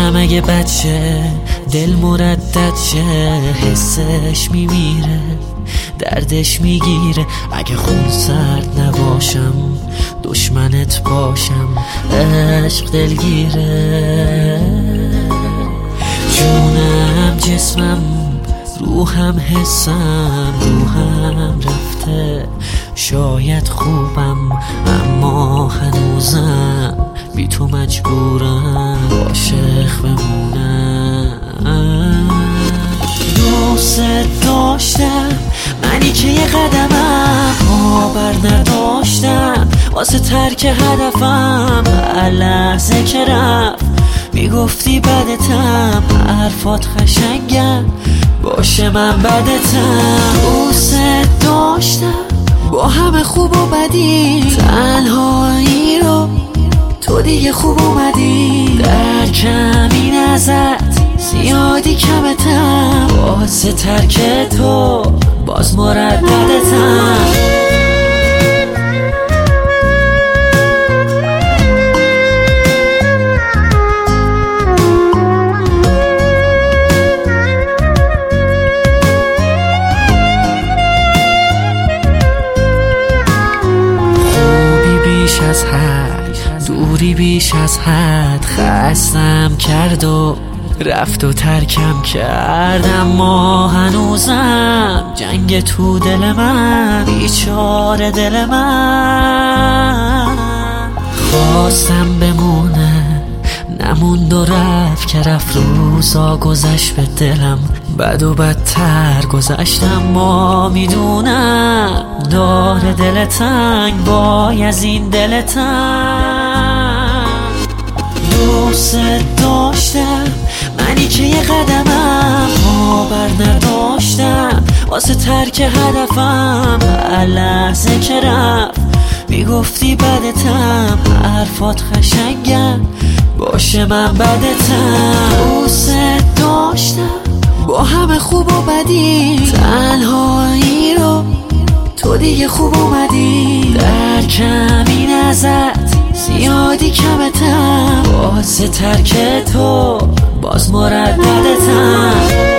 میگم اگه بچه دل مردد شه، حسش میمیره، دردش میگیره. اگه خون سرد نباشم، دشمنت باشم، عشق دلگیره. جونم جسمم، روحم حسم، روحم رفته. شاید خوبم اما هنوزم بی تو مجبورم عاشق بمونم. دوست داشتم منی که یه قدمم باور نداشتم واسه ترک هدفم. هر لحظه که رفت میگفتی بدتم، حرفات خشنگم باشه من بدتم. دوست داشتم با همه خوب و بدی، تنهایی رو تو دیگه خوب اومدی. در کمی ازت زیادی کمتم، واسه ترک تو باز مرددتم. از حد دوری بیش از حد خستم کرد و رفت و ترکم کرد. اما هنوزم جنگ تو دل من، بیچاره دل من. خواستم بمونه نموند و رفت که رفت. روزا گذشت به دلم بد و بدتر گذشت، اما میدونم داره دل تنگ وای از این دل تنگ. دوست داشتم منی که یه قدمم باور نداشتم واسه ترک هدفم. هر لحظه که رفت میگفتی بدتم، حرفات خشنگم باشه من بدتم. دوست داشتم با همه خوب و بدی، تنهایی رو تو دیگه خوب اومدی. در کمی ازت زیادی کمتم، واسه ترک تو باز مرددتم.